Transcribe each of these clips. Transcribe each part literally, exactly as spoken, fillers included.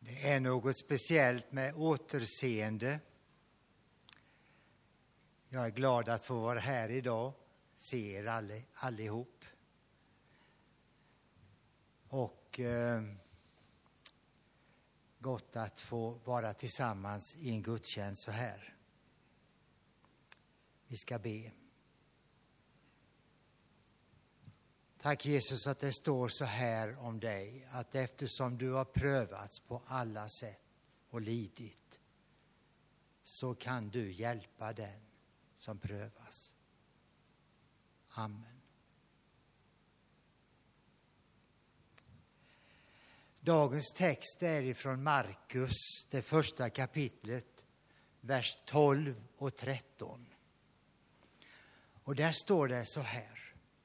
Det är något speciellt med återseende. Jag är glad att få vara här idag, se er all, allihop. Och eh, gott att få vara tillsammans i en gudstjänst så här. Vi ska be. Tack Jesus att det står så här om dig, att eftersom du har prövats på alla sätt och lidit, så kan du hjälpa den som prövas. Amen. Dagens text är ifrån Markus, det första kapitlet, vers tolv och tretton. Och där står det så här.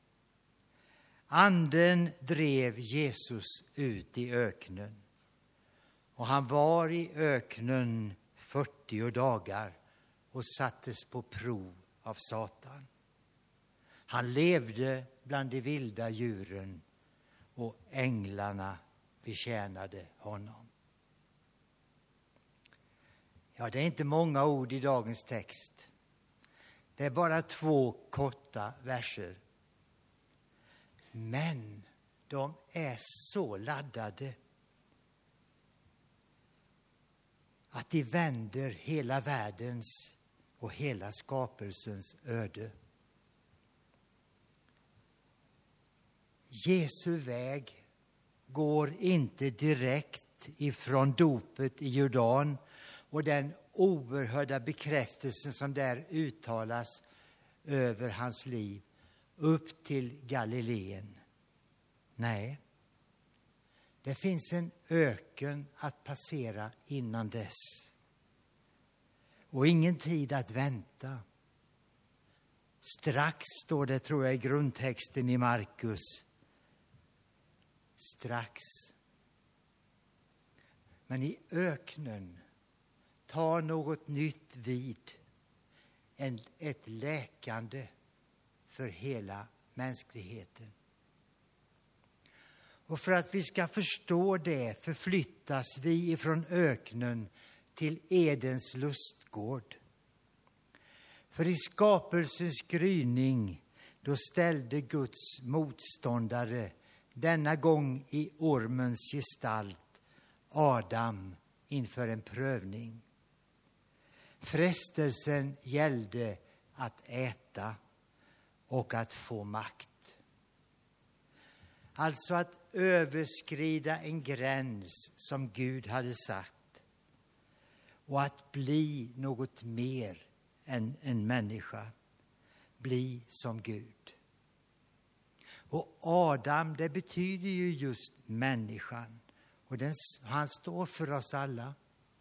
Anden drev Jesus ut i öknen, och han var i öknen fyrtio dagar och sattes på prov av Satan. Han levde bland de vilda djuren, och änglarna betjänade honom. Ja, det är inte många ord i dagens text. Det är bara två korta verser. Men de är så laddade att de vänder hela världens och hela skapelsens öde. Jesu väg går inte direkt ifrån dopet i Jordan och den oerhörda bekräftelsen som där uttalas över hans liv upp till Galileen. Nej, det finns en öken att passera innan dess. Och ingen tid att vänta. Strax står det, tror jag, i grundtexten i Markus. Strax. Men i öknen tar något nytt vid. En, ett läkande för hela mänskligheten. Och för att vi ska förstå det förflyttas vi ifrån öknen till Edens lustgård. För i skapelsens gryning då ställde Guds motståndare, denna gång i ormens gestalt, Adam inför en prövning. Frestelsen gällde att äta och att få makt. Alltså att överskrida en gräns som Gud hade satt. Och att bli något mer än en människa. Bli som Gud. Och Adam, det betyder ju just människan. Och den, han står för oss alla.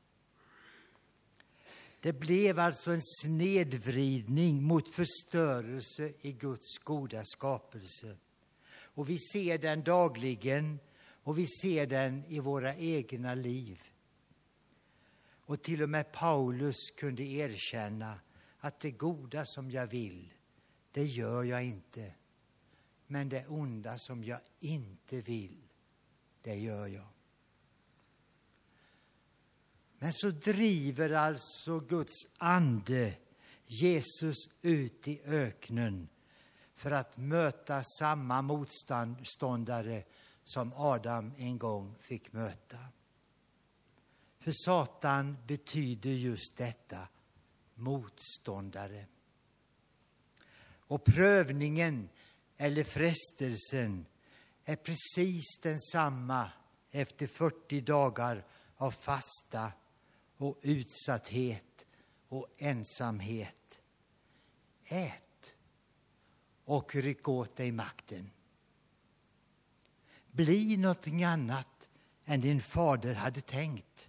Det blev alltså en snedvridning mot förstörelse i Guds goda skapelse. Och vi ser den dagligen och vi ser den i våra egna liv. Och till och med Paulus kunde erkänna att det goda som jag vill, det gör jag inte. Men det onda som jag inte vill, det gör jag. Men så driver alltså Guds ande Jesus ut i öknen för att möta samma motståndare som Adam en gång fick möta. För Satan betyder just detta, motståndare. Och prövningen eller frestelsen är precis densamma efter fyrtio dagar av fasta och utsatthet och ensamhet. Ät och ryck åt dig makten. Bli någonting annat än din fader hade tänkt.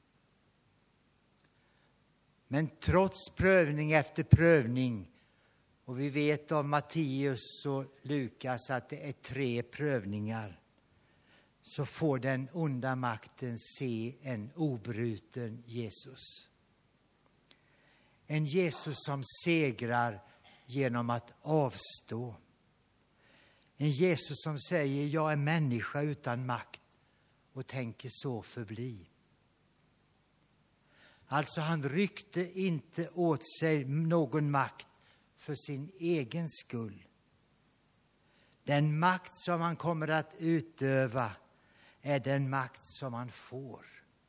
Men trots prövning efter prövning, och vi vet av Matteus och Lukas att det är tre prövningar, så får den onda makten se en obruten Jesus. En Jesus som segrar genom att avstå. En Jesus som säger, jag är människa utan makt och tänker så förbli. Alltså han ryckte inte åt sig någon makt för sin egen skull. Den makt som han kommer att utöva är den makt som han får.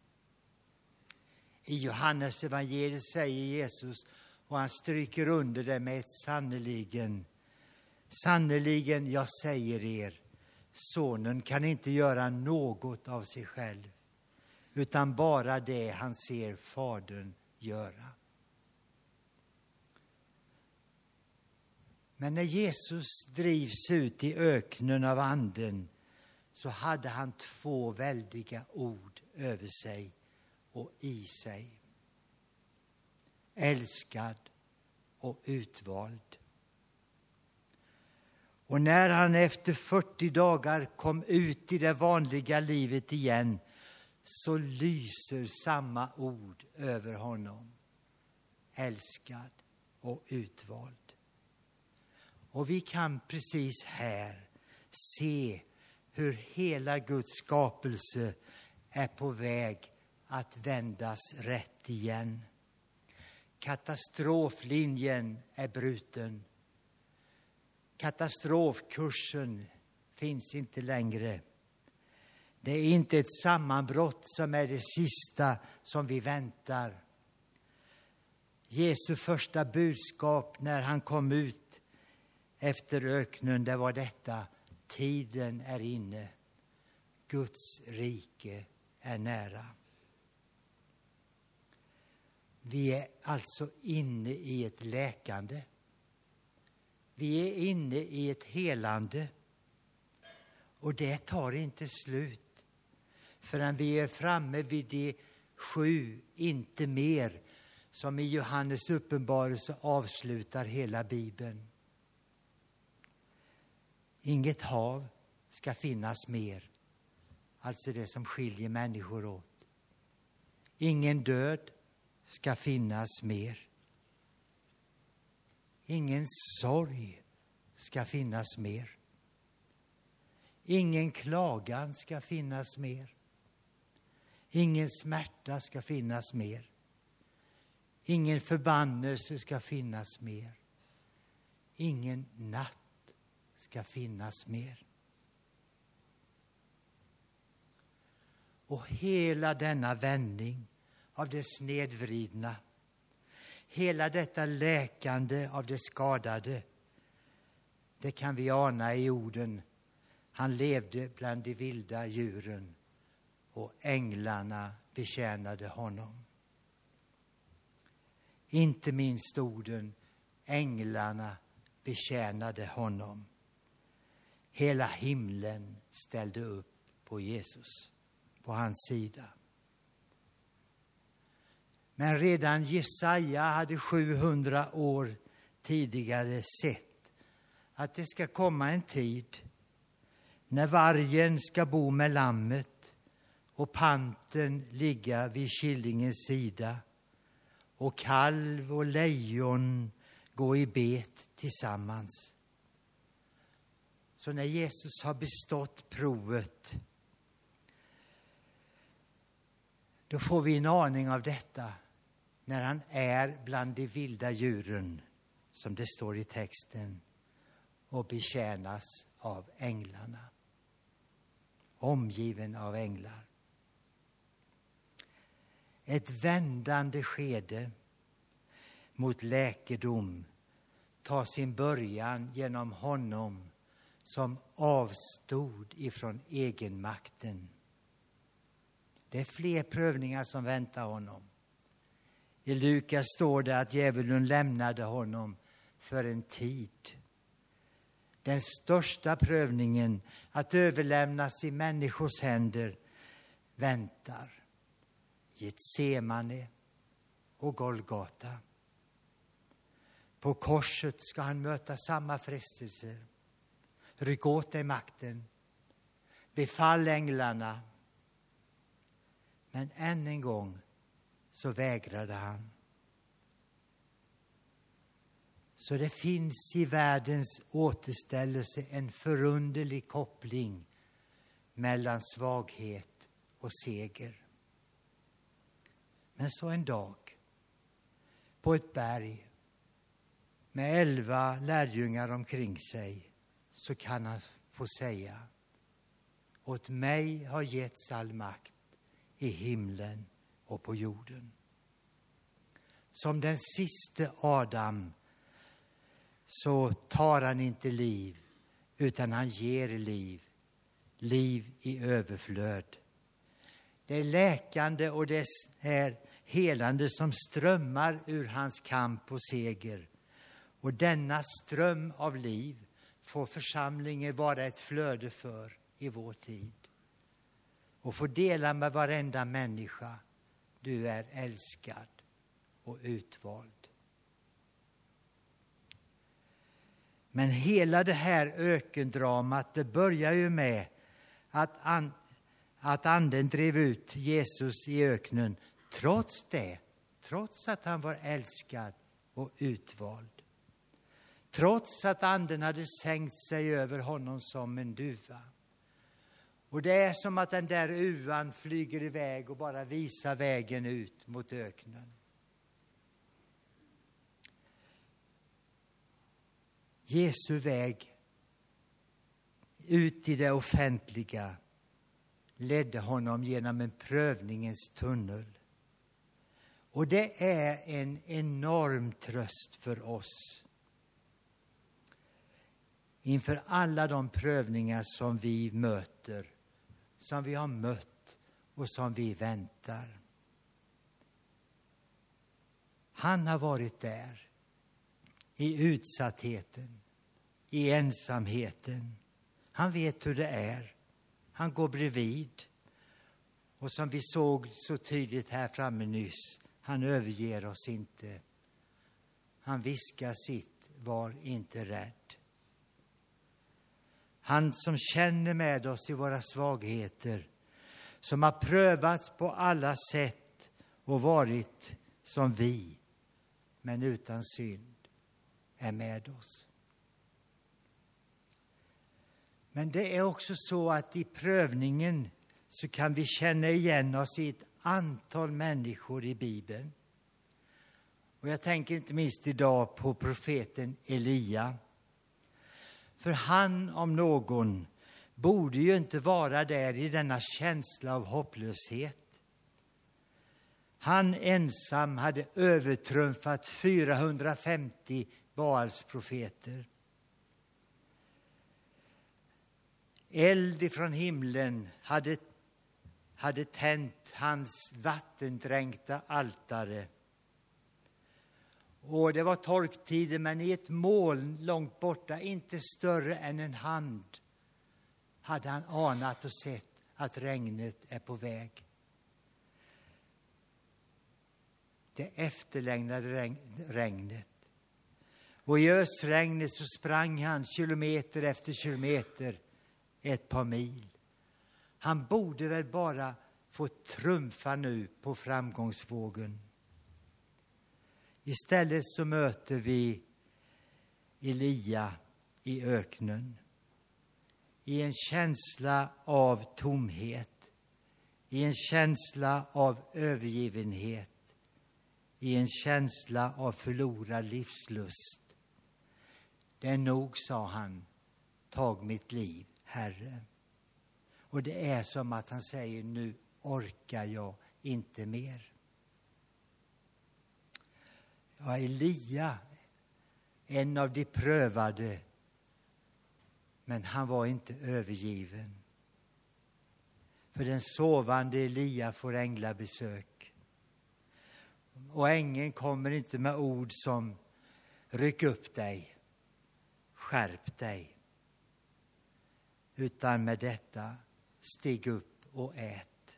I Johannes evangeliet säger Jesus, och han stryker under det med ett sannerligen. Sannerligen, jag säger er, sonen kan inte göra något av sig själv, utan bara det han ser fadern göra. Men när Jesus drivs ut i öknen av anden så hade han två väldiga ord över sig och i sig. Älskad och utvald. Och när han efter fyrtio dagar kom ut i det vanliga livet igen så lyser samma ord över honom. Älskad och utvald. Och vi kan precis här se hur hela Guds skapelse är på väg att vändas rätt igen. Katastroflinjen är bruten. Katastrofkursen finns inte längre. Det är inte ett sammanbrott som är det sista som vi väntar. Jesu första budskap när han kom ut efter öknen, det var detta: tiden är inne. Guds rike är nära. Vi är alltså inne i ett läkande. Vi är inne i ett helande. Och det tar inte slut förrän vi är framme vid de sju, inte mer, som i Johannes uppenbarelse avslutar hela Bibeln. Inget hav ska finnas mer, alltså det som skiljer människor åt. Ingen död ska finnas mer. Ingen sorg ska finnas mer. Ingen klagan ska finnas mer. Ingen smärta ska finnas mer. Ingen förbannelse ska finnas mer. Ingen natt ska finnas mer. Och hela denna vändning av det snedvridna, hela detta läkande av det skadade, det kan vi ana i orden: han levde bland de vilda djuren och änglarna betjänade honom. Inte minst orden: änglarna betjänade honom. Hela himlen ställde upp på Jesus, på hans sida. Men redan Jesaja hade sjuhundra år tidigare sett att det ska komma en tid när vargen ska bo med lammet och panten ligga vid killingens sida och kalv och lejon gå i bet tillsammans. Så när Jesus har bestått provet, då får vi en aning av detta när han är bland de vilda djuren, som det står i texten, och betjänas av änglarna. Omgiven av änglar. Ett vändande skede mot läkedom tar sin början genom honom som avstod ifrån egenmakten. Det är fler prövningar som väntar honom. I Lukas står det att djävulen lämnade honom för en tid. Den största prövningen, att överlämnas i människors händer, väntar. Getsemane och Golgata. På korset ska han möta samma frestelser. Ryck åt dig makten. Befall änglarna. Men än en gång så vägrade han. Så det finns i världens återställelse en förunderlig koppling mellan svaghet och seger. Men så en dag på ett berg med elva lärjungar omkring sig så kan han få säga: åt mig har getts all makt i himlen och på jorden. Som den siste Adam så tar han inte liv, utan han ger liv. Liv i överflöd. Det är läkande och det är helande som strömmar ur hans kamp och seger. Och denna ström av liv får församlingen vara ett flöde för i vår tid. Och få dela med varenda människa. Du är älskad och utvald. Men hela det här ökendramat, det börjar ju med att, an, att anden drev ut Jesus i öknen. Trots det, trots att han var älskad och utvald. Trots att anden hade sänkt sig över honom som en duva. Och det är som att den där uvan flyger iväg och bara visar vägen ut mot öknen. Jesu väg ut i det offentliga ledde honom genom en prövningens tunnel. Och det är en enorm tröst för oss. Inför alla de prövningar som vi möter, som vi har mött och som vi väntar. Han har varit där i utsattheten, i ensamheten. Han vet hur det är. Han går bredvid. Och som vi såg så tydligt här framme nyss, han överger oss inte. Han viskar sitt, var inte rädd. Han som känner med oss i våra svagheter, som har prövats på alla sätt och varit som vi, men utan synd, är med oss. Men det är också så att i prövningen så kan vi känna igen oss i ett antal människor i Bibeln. Och jag tänker inte minst idag på profeten Elia. För han om någon borde ju inte vara där i denna känsla av hopplöshet. Han ensam hade övertrumfat fyrahundrafemtio Baals profeter. Eld ifrån himlen hade, hade tänt hans vattendränkta altare. Och det var torktider, men i ett moln långt borta, inte större än en hand, hade han anat och sett att regnet är på väg. Det efterlängtade regnet. Och i ösregnet så sprang han kilometer efter kilometer, ett par mil. Han borde väl bara få trumfa nu på framgångsvågen. Istället så möter vi Elia i öknen. I en känsla av tomhet. I en känsla av övergivenhet. I en känsla av förlorad livslust. Det är nog, sa han, tag mitt liv, Herre. Och det är som att han säger, nu orkar jag inte mer. Ja, Elia, en av de prövade, men han var inte övergiven. För den sovande Elia får änglabesök. Och ängeln kommer inte med ord som ryck upp dig, skärp dig. Utan med detta, stig upp och ät.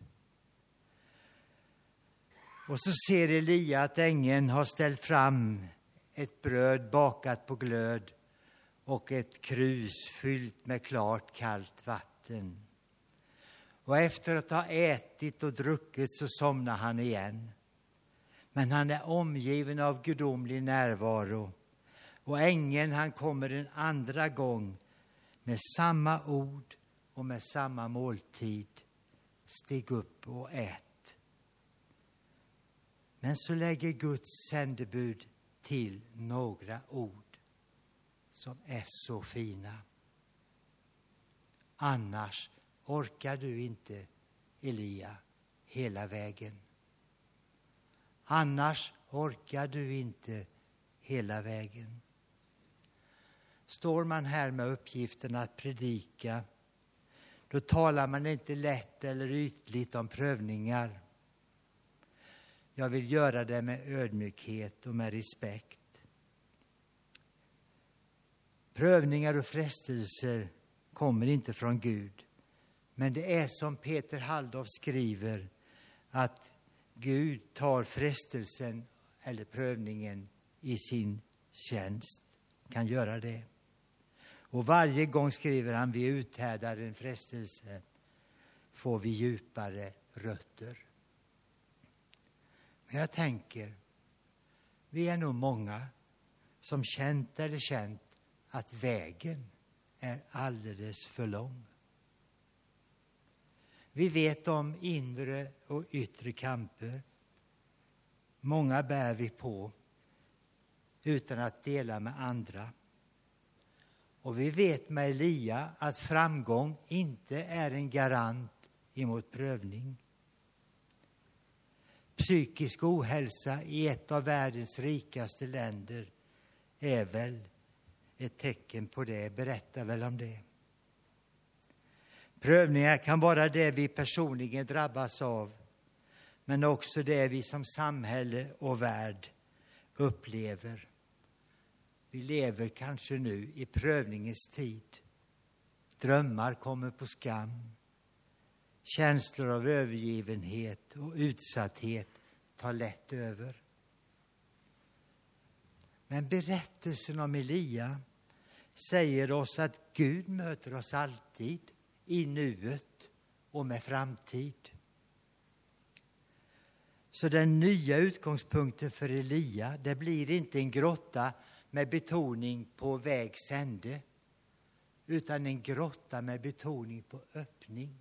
Och så ser Elia att ängeln har ställt fram ett bröd bakat på glöd och ett krus fyllt med klart kallt vatten. Och efter att ha ätit och druckit så somnar han igen. Men han är omgiven av gudomlig närvaro. Och ängeln, han kommer en andra gång med samma ord och med samma måltid. Stig upp och ät. Men så lägger Guds sändebud till några ord som är så fina. Annars orkar du inte, Elia, hela vägen. Annars orkar du inte hela vägen. Står man här med uppgiften att predika, då talar man inte lätt eller ytligt om prövningar. Jag vill göra det med ödmjukhet och med respekt. Prövningar och frestelser kommer inte från Gud. Men det är som Peter Halldorf skriver, att Gud tar frestelsen eller prövningen i sin tjänst. Kan göra det. Och varje gång skriver han, vi uthärdar en frestelse, får vi djupare rötter. Men jag tänker, vi är nog många som känt eller känt att vägen är alldeles för lång. Vi vet om inre och yttre kamper. Många bär vi på utan att dela med andra. Och vi vet med Elia att framgång inte är en garant emot prövning. Psykisk ohälsa i ett av världens rikaste länder är väl ett tecken på det, berättar väl om det. Prövningar kan vara det vi personligen drabbas av, men också det vi som samhälle och värld upplever. Vi lever kanske nu i prövningens tid. Drömmar kommer på skam. Känslor av övergivenhet och utsatthet tar lätt över. Men berättelsen om Elia säger oss att Gud möter oss alltid i nuet och med framtid. Så den nya utgångspunkten för Elia, det blir inte en grotta med betoning på vägs ände, utan en grotta med betoning på öppning.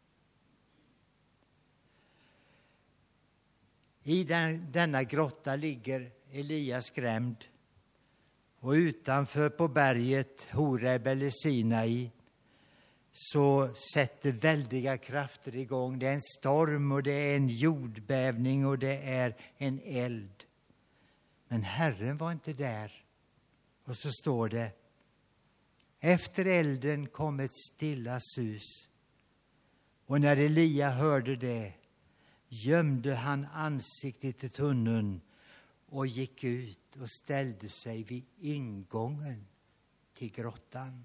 I den, denna grotta ligger Elia skrämd, och utanför på berget Horeb eller Sinai så sätter väldiga krafter igång. Det är en storm och det är en jordbävning och det är en eld. Men Herren var inte där. Och så står det, efter elden kom ett stilla sus. Och när Elia hörde det gömde han ansiktet i tunneln och gick ut och ställde sig vid ingången till grottan.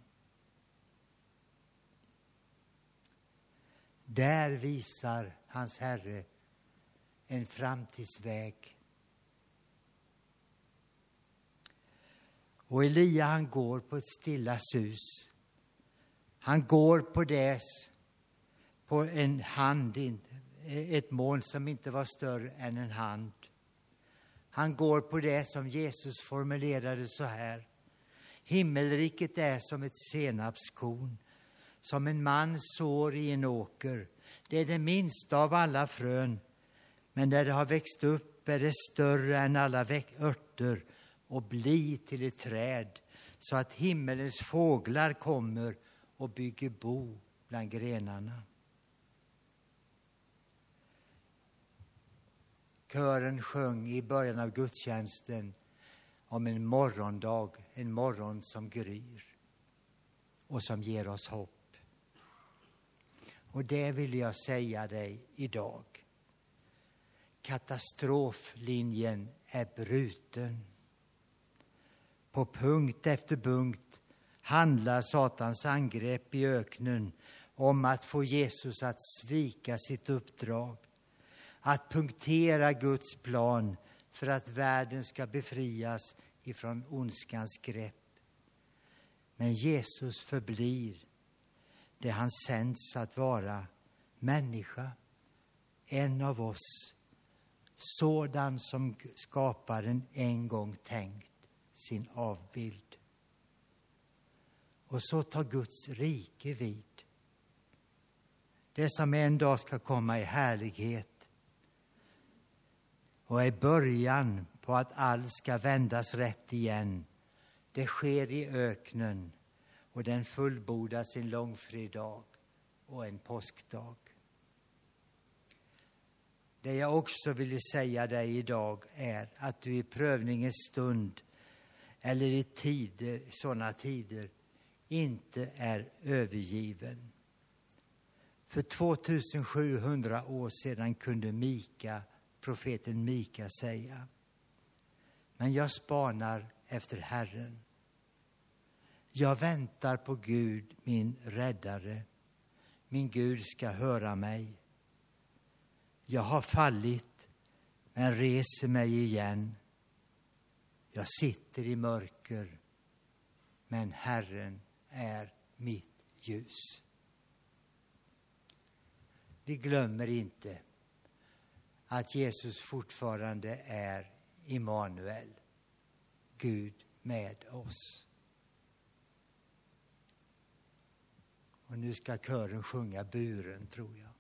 Där visar hans Herre en framtidsväg. Och Elia, han går på ett stilla sus. Han går på det, på en hand, ett moln som inte var större än en hand. Han går på det som Jesus formulerade så här: himmelriket är som ett senapskorn, som en man sår i en åker. Det är det minsta av alla frön, men när det har växt upp är det större än alla örter och blir till ett träd, så att himmelens fåglar kommer och bygger bo bland grenarna. Kören sjöng i början av gudstjänsten om en morgondag, en morgon som gryr och som ger oss hopp. Och det vill jag säga dig idag. Katastroflinjen är bruten. På punkt efter punkt handlar Satans angrepp i öknen om att få Jesus att svika sitt uppdrag. Att punktera Guds plan för att världen ska befrias ifrån ondskans grepp. Men Jesus förblir det han sänds att vara, människa, en av oss, sådan som skaparen en gång tänkt sin avbild. Och så tar Guds rike vid. Det som en dag ska komma i härlighet. och är början på att allt ska vändas rätt igen. Det sker i öknen och den fullbordas en långfredag och en påskdag. Det jag också vill säga dig idag är att du i prövningens stund eller i tider, sådana tider inte är övergiven. För tvåtusensjuhundra år sedan kunde Mika, profeten Mika säga: men jag spanar efter Herren. Jag väntar på Gud, min räddare. Min Gud ska höra mig. Jag har fallit, men reser mig igen. Jag sitter i mörker, men Herren är mitt ljus. Vi glömmer inte att Jesus fortfarande är Immanuel, Gud med oss. Och nu ska kören sjunga buren, tror jag.